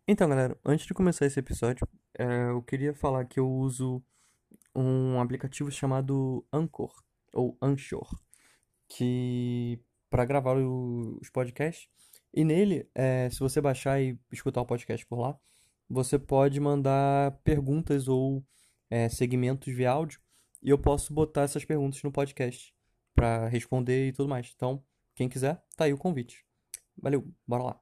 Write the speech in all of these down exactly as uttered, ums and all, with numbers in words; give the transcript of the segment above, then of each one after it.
Então, galera, antes de começar esse episódio, é, eu queria falar que eu uso um aplicativo chamado Anchor, ou Anchor, que para gravar o- os podcasts. E nele, é, se você baixar e escutar o podcast por lá, você pode mandar perguntas ou é, segmentos via áudio, e eu posso botar essas perguntas no podcast para responder e tudo mais. Então, quem quiser, tá aí o convite. Valeu, bora lá.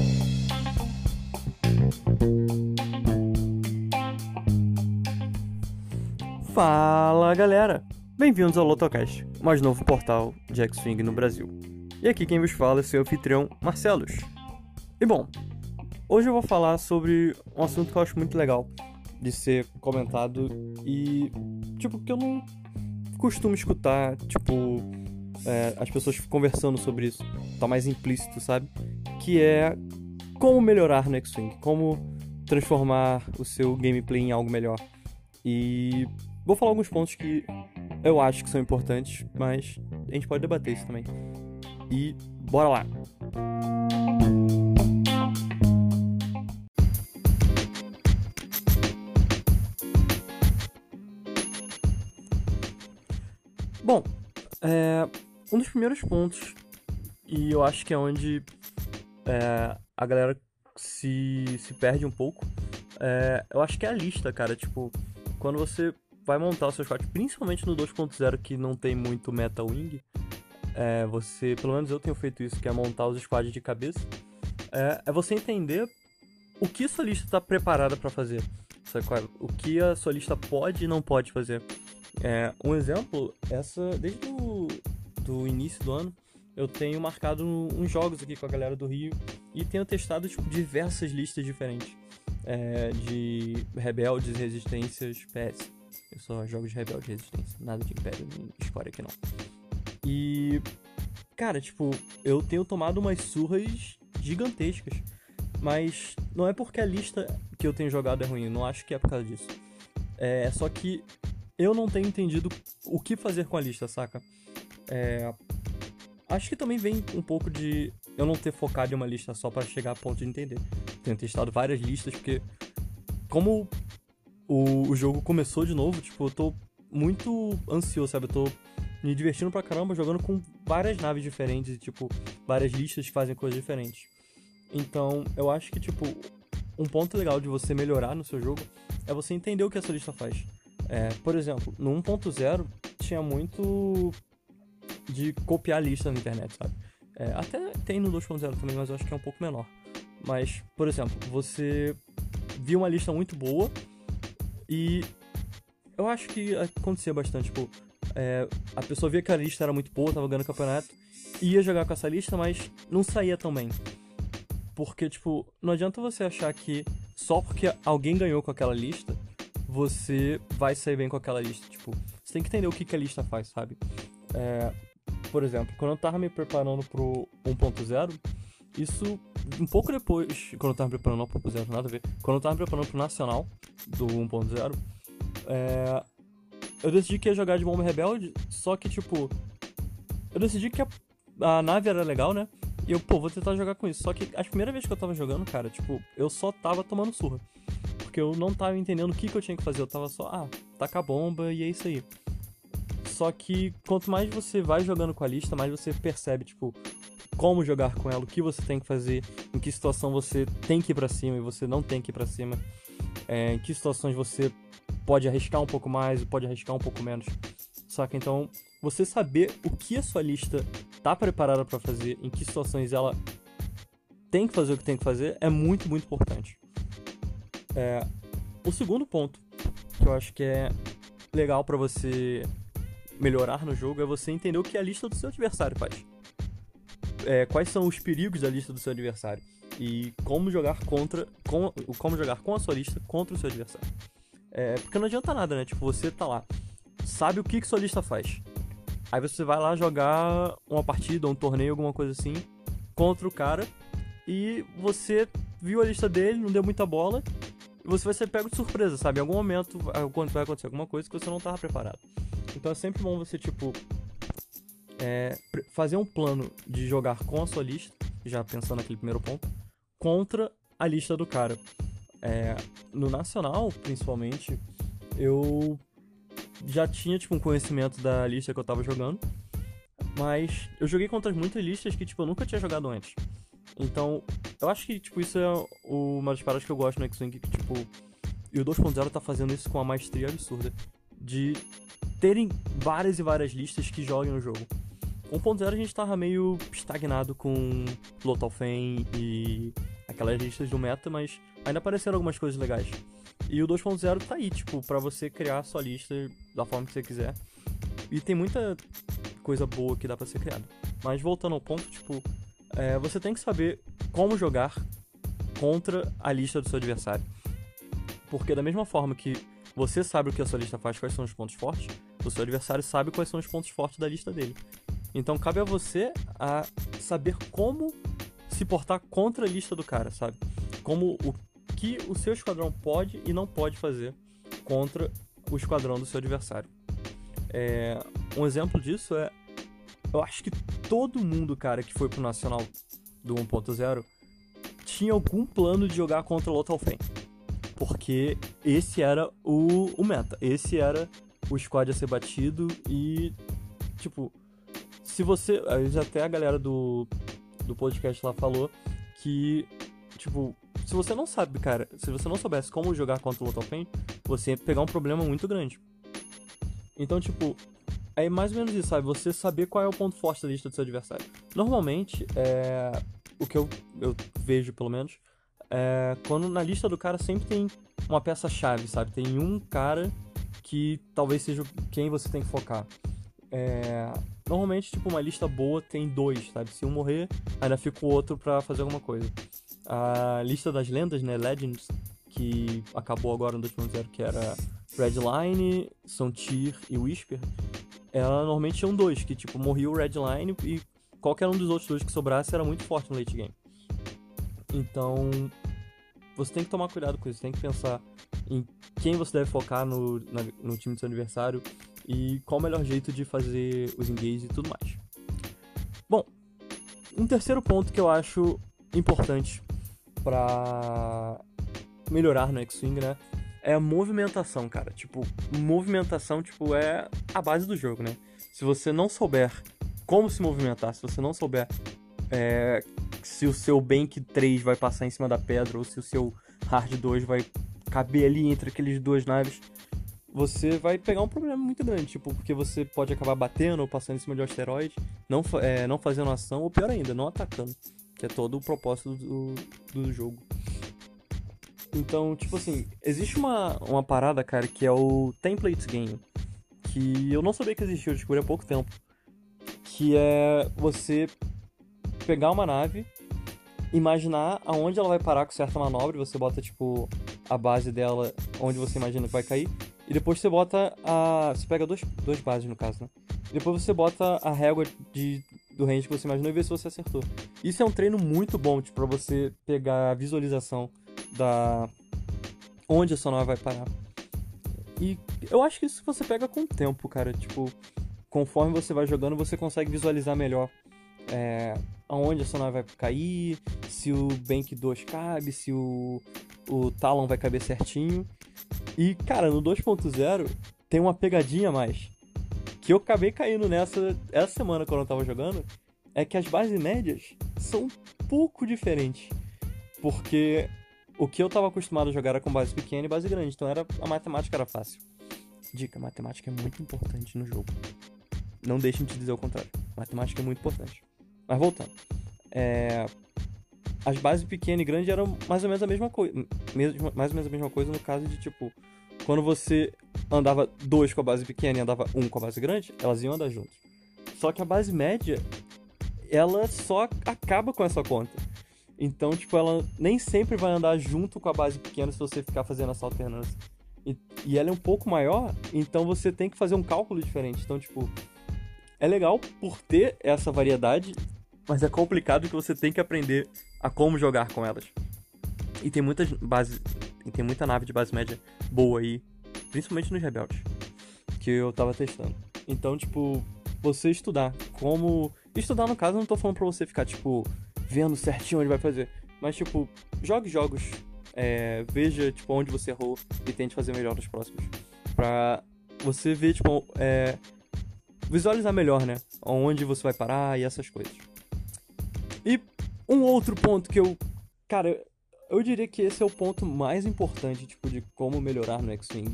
Fala galera! Bem-vindos ao Lotocast, o mais novo portal de X-Wing no Brasil. E aqui quem vos fala é seu anfitrião, Marcelos. E bom, hoje eu vou falar sobre um assunto que eu acho muito legal de ser comentado e, tipo, que eu não costumo escutar, tipo, é, as pessoas conversando sobre isso. Tá mais implícito, sabe? Que é como melhorar no X-Wing, como transformar o seu gameplay em algo melhor. E vou falar alguns pontos que eu acho que são importantes, mas a gente pode debater isso também. E bora lá! Bom, é, um dos primeiros pontos, e eu acho que é onde é, a galera se, se perde um pouco, é, eu acho que é a lista, cara. Tipo, quando você vai montar o seu squad, principalmente no dois ponto zero que não tem muito meta wing, é, você, pelo menos eu tenho feito isso, que é montar os squads de cabeça, é, é você entender o que sua lista está preparada para fazer, sabe qual é? O que a sua lista pode e não pode fazer. É, um exemplo, essa desde o do início do ano, eu tenho marcado uns jogos aqui com a galera do Rio e tenho testado tipo, diversas listas diferentes é, de rebeldes, resistências, P S. Eu só jogo de rebelde e resistência, nada de império nem escolha aqui não. E, cara, tipo, eu tenho tomado umas surras gigantescas, mas não é porque a lista que eu tenho jogado é ruim, eu não acho que é por causa disso. É só que eu não tenho entendido o que fazer com a lista, saca? É, acho que também vem um pouco de eu não ter focado em uma lista só pra chegar a ponto de entender. Tenho testado várias listas, porque como o, o jogo começou de novo, tipo, eu tô muito ansioso, sabe? Eu tô me divertindo pra caramba jogando com várias naves diferentes e, tipo, várias listas que fazem coisas diferentes. Então, eu acho que, tipo, um ponto legal de você melhorar no seu jogo é você entender o que essa lista faz. É, por exemplo, no um ponto zero tinha muito de copiar a lista na internet, sabe? É, até tem no dois ponto zero também, mas eu acho que é um pouco menor. Mas, por exemplo, você viu uma lista muito boa e eu acho que acontecia bastante, tipo, é, a pessoa via que a lista era muito boa, tava ganhando campeonato, ia jogar com essa lista, mas não saía tão bem. Porque, tipo, não adianta você achar que só porque alguém ganhou com aquela lista, você vai sair bem com aquela lista. Tipo, você tem que entender o que, que a lista faz, sabe? É, por exemplo, quando eu tava me preparando pro um ponto zero, isso um pouco depois, quando eu tava me preparando pro um ponto zero, nada a ver, quando eu tava me preparando pro Nacional do um ponto zero, é, eu decidi que ia jogar de Bomba Rebelde, só que, tipo, eu decidi que a, a nave era legal, né? E eu, pô, vou tentar jogar com isso. Só que a primeira vez que eu tava jogando, cara, tipo, eu só tava tomando surra. Porque eu não tava entendendo o que, que eu tinha que fazer. Eu tava só, ah, taca a bomba e é isso aí. Só que quanto mais você vai jogando com a lista, mais você percebe, tipo, como jogar com ela, o que você tem que fazer, em que situação você tem que ir pra cima e você não tem que ir pra cima, é, em que situações você pode arriscar um pouco mais e pode arriscar um pouco menos. Saca? Então, você saber o que a sua lista tá preparada pra fazer, em que situações ela tem que fazer o que tem que fazer, é muito, muito importante. É, o segundo ponto que eu acho que é legal pra você melhorar no jogo é você entender o que a lista do seu adversário faz. É, quais são os perigos da lista do seu adversário e como jogar contra com, como jogar com a sua lista contra o seu adversário. É, porque não adianta nada, né? Tipo, você tá lá, sabe o que, que sua lista faz. Aí você vai lá jogar uma partida, um torneio, alguma coisa assim, contra o cara, e você viu a lista dele, não deu muita bola, e você vai ser pego de surpresa, sabe? Em algum momento vai acontecer alguma coisa que você não tava preparado. Então é sempre bom você, tipo, é, fazer um plano de jogar com a sua lista, já pensando naquele primeiro ponto, contra a lista do cara. É, no Nacional, principalmente, eu já tinha, tipo, um conhecimento da lista que eu tava jogando, mas eu joguei contra muitas listas que, tipo, eu nunca tinha jogado antes. Então, eu acho que, tipo, isso é uma das paradas que eu gosto no X-Wing, que, tipo, e o dois ponto zero tá fazendo isso com uma maestria absurda, de terem várias e várias listas que joguem no jogo. um ponto zero a gente tava meio estagnado com Lothal Fen e aquelas listas do meta, mas ainda apareceram algumas coisas legais. E o dois ponto zero tá aí, tipo, pra você criar a sua lista da forma que você quiser. E tem muita coisa boa que dá pra ser criada. Mas voltando ao ponto, tipo, é, você tem que saber como jogar contra a lista do seu adversário. Porque da mesma forma que você sabe o que a sua lista faz, quais são os pontos fortes, o seu adversário sabe quais são os pontos fortes da lista dele. Então cabe a você a saber como se portar contra a lista do cara, sabe? Como o que o seu esquadrão pode e não pode fazer contra o esquadrão do seu adversário. É, um exemplo disso é, eu acho que todo mundo, cara, que foi pro Nacional do um ponto zero tinha algum plano de jogar contra o Lothal Fen. Porque esse era o, o meta, esse era o squad a ser batido e, tipo, se você... Até a galera do, do podcast lá falou que, tipo, se você não sabe, cara, se você não soubesse como jogar contra o Lothal Fen, você ia pegar um problema muito grande. Então, tipo, é mais ou menos isso, sabe? Você saber qual é o ponto forte da lista do seu adversário. Normalmente, é... o que eu, eu vejo, pelo menos, é quando na lista do cara sempre tem uma peça-chave, sabe? Tem um cara que talvez seja quem você tem que focar. É... Normalmente, tipo, uma lista boa tem dois, sabe? Se um morrer, ainda fica o outro pra fazer alguma coisa. A lista das lendas, né? Legends, que acabou agora no dois ponto zero, que era Redline, Sontir e Whisper, ela normalmente tinha um dois, que tipo, morria o Redline e qualquer um dos outros dois que sobrasse era muito forte no late game. Então, você tem que tomar cuidado com isso, tem que pensar em quem você deve focar no, na, no time do seu adversário e qual o melhor jeito de fazer os engages e tudo mais. Bom, um terceiro ponto que eu acho importante pra melhorar no X-Wing, né, é a movimentação, cara. Tipo, movimentação, tipo, é a base do jogo, né? Se você não souber como se movimentar, se você não souber é, se o seu Bank três vai passar em cima da pedra ou se o seu Hard dois vai caber ali entre aqueles duas naves, você vai pegar um problema muito grande, tipo, porque você pode acabar batendo ou passando em cima de um asteroide, não, é, não fazendo ação, ou pior ainda, não atacando, que é todo o propósito do, do jogo. Então, tipo assim, existe uma, uma parada, cara, que é o Templates Game, que eu não sabia que existia, eu descobri há pouco tempo, que é você pegar uma nave, imaginar aonde ela vai parar com certa manobra, você bota, tipo, a base dela onde você imagina que vai cair, e depois você bota a... você pega dois, duas bases, no caso, né? E depois você bota a régua de, do range que você imaginou e vê se você acertou. Isso é um treino muito bom, tipo, pra você pegar a visualização da onde a sua nave vai parar. E eu acho que isso você pega com o tempo, cara. Tipo, conforme você vai jogando, você consegue visualizar melhor é, aonde a sua nave vai cair, se o Bank dois cabe, se o, o Talon vai caber certinho. E, cara, no dois ponto zero tem uma pegadinha a mais, que eu acabei caindo nessa essa semana quando eu tava jogando, é que as bases médias são um pouco diferentes. Porque o que eu tava acostumado a jogar era com base pequena e base grande, então era, a matemática era fácil. Dica, matemática é muito importante no jogo. Não deixem de dizer o contrário. Matemática é muito importante. Mas voltando. É... As bases pequena e grande eram mais ou menos a mesma coisa. Mais ou menos a mesma coisa no caso de, tipo, quando você andava dois com a base pequena e andava um com a base grande, elas iam andar juntas. Só que a base média, ela só acaba com essa conta. Então, tipo, ela nem sempre vai andar junto com a base pequena se você ficar fazendo essa alternância. E, e ela é um pouco maior, então você tem que fazer um cálculo diferente. Então, tipo, é legal por ter essa variedade, mas é complicado que você tem que aprender a como jogar com elas. E tem muitas bases, tem muita nave de base média boa aí, principalmente nos rebeldes, que eu tava testando. Então, tipo, você estudar como... Estudar, no caso, eu não tô falando pra você ficar, tipo, vendo certinho onde vai fazer. Mas, tipo, jogue jogos, é, veja, tipo, onde você errou e tente fazer melhor nos próximos. Pra você ver, tipo, é, visualizar melhor, né? Onde você vai parar e essas coisas. E um outro ponto que eu... Cara, eu diria que esse é o ponto mais importante, tipo, de como melhorar no X-Wing.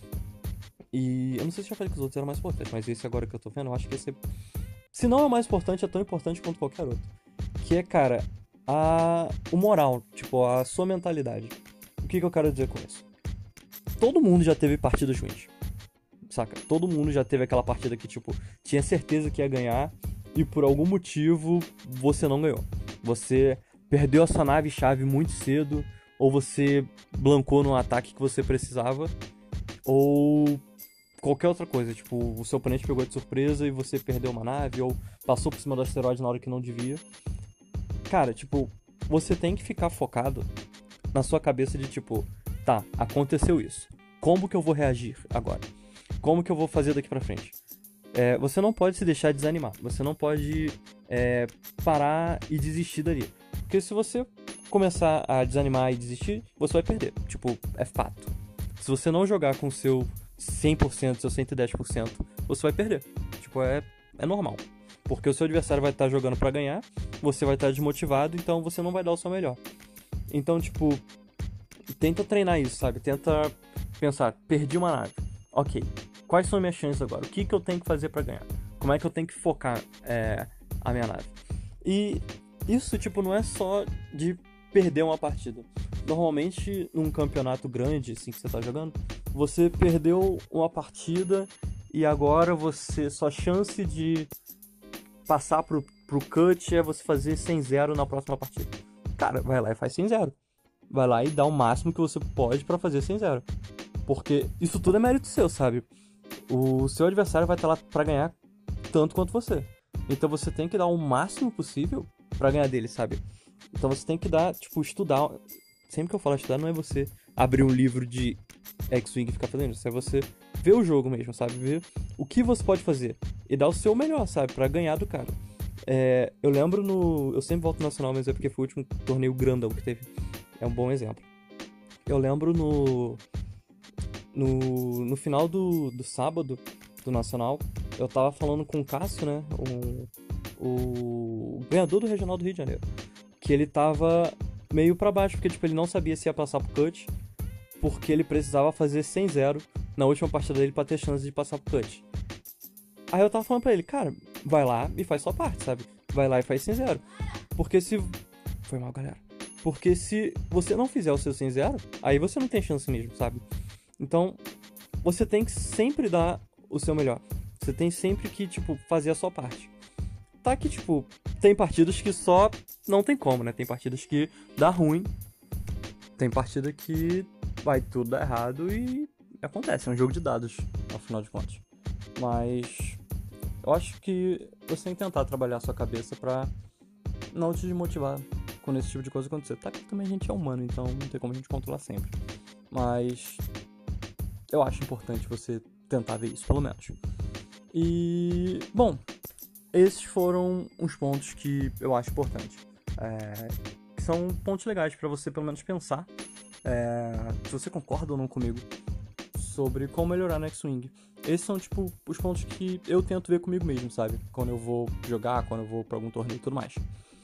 E eu não sei se eu já falei que os outros eram mais importantes, mas esse agora que eu tô vendo, eu acho que esse é... Se não é o mais importante, é tão importante quanto qualquer outro. Que é, cara, a... o moral, tipo, a sua mentalidade. O que, que eu quero dizer com isso? Todo mundo já teve partidas ruins, saca? Todo mundo já teve aquela partida que, tipo, tinha certeza que ia ganhar e por algum motivo você não ganhou. Você perdeu a sua nave-chave muito cedo, ou você blancou num ataque que você precisava, ou qualquer outra coisa, tipo, o seu oponente pegou de surpresa e você perdeu uma nave, ou passou por cima do asteroide na hora que não devia. Cara, tipo, você tem que ficar focado na sua cabeça de tipo, tá, aconteceu isso. Como que eu vou reagir agora? Como que eu vou fazer daqui pra frente? É, você não pode se deixar desanimar. Você não pode é, parar e desistir dali. Porque se você começar a desanimar e desistir, você vai perder. Tipo, é fato. Se você não jogar com o seu cem por cento, seu cento e dez por cento, você vai perder. Tipo, é, é normal. Porque o seu adversário vai estar jogando pra ganhar, você vai estar desmotivado, então você não vai dar o seu melhor. Então, tipo, tenta treinar isso, sabe? Tenta pensar, perdi uma nave. Ok, quais são as minhas chances agora? O que, que eu tenho que fazer pra ganhar? Como é que eu tenho que focar é, a minha nave? E isso, tipo, não é só de perder uma partida. Normalmente, num campeonato grande, assim, que você tá jogando, você perdeu uma partida e agora você, sua chance de passar pro, pro cut é você fazer cem zero na próxima partida. Cara, vai lá e faz cem zero. Vai lá e dá o máximo que você pode pra fazer cem zero. Porque isso tudo é mérito seu, sabe? O seu adversário vai estar lá pra ganhar tanto quanto você. Então você tem que dar o máximo possível pra ganhar dele, sabe? Então você tem que dar, tipo, estudar. Sempre que eu falo estudar, não é você abrir um livro de X-Wing e ficar fazendo isso. É você ver o jogo mesmo, sabe? Ver o que você pode fazer. E dar o seu melhor, sabe? Pra ganhar do cara. É, eu lembro no... Eu sempre volto no Nacional, mas é porque foi o último torneio grandão que teve. É um bom exemplo. Eu lembro no... No, no final do, do sábado do Nacional, eu tava falando com o Cássio, né? O, o ganhador do Regional do Rio de Janeiro. Que ele tava meio pra baixo, porque tipo, ele não sabia se ia passar pro cut, porque ele precisava fazer cem zero na última partida dele pra ter chance de passar pro cut. Aí eu tava falando pra ele, cara, vai lá e faz sua parte, sabe? Vai lá e faz cem zero. Porque se... Foi mal, galera. Porque se você não fizer o seu cem zero, aí você não tem chance mesmo, sabe? Então, você tem que sempre dar o seu melhor. Você tem sempre que, tipo, fazer a sua parte. Tá que, tipo, tem partidas que só não tem como, né? Tem partidas que dá ruim. Tem partida que vai tudo dar errado e acontece. É um jogo de dados, ao final de contas. Mas eu acho que você tem que tentar trabalhar a sua cabeça pra não te desmotivar quando esse tipo de coisa acontecer. Tá que também a gente é humano, então não tem como a gente controlar sempre. Mas eu acho importante você tentar ver isso, pelo menos. E, bom, esses foram os pontos que eu acho importantes. É, que são pontos legais pra você, pelo menos, pensar é, se você concorda ou não comigo sobre como melhorar no X-Wing. Esses são, tipo, os pontos que eu tento ver comigo mesmo, sabe? Quando eu vou jogar, quando eu vou pra algum torneio e tudo mais.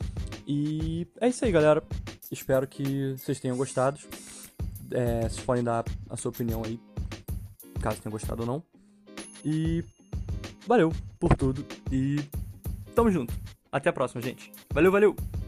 E é isso aí, galera. Espero que vocês tenham gostado. É, vocês podem dar a sua opinião aí, caso tenham gostado ou não. E valeu por tudo. E tamo junto. Até a próxima, gente. Valeu, valeu!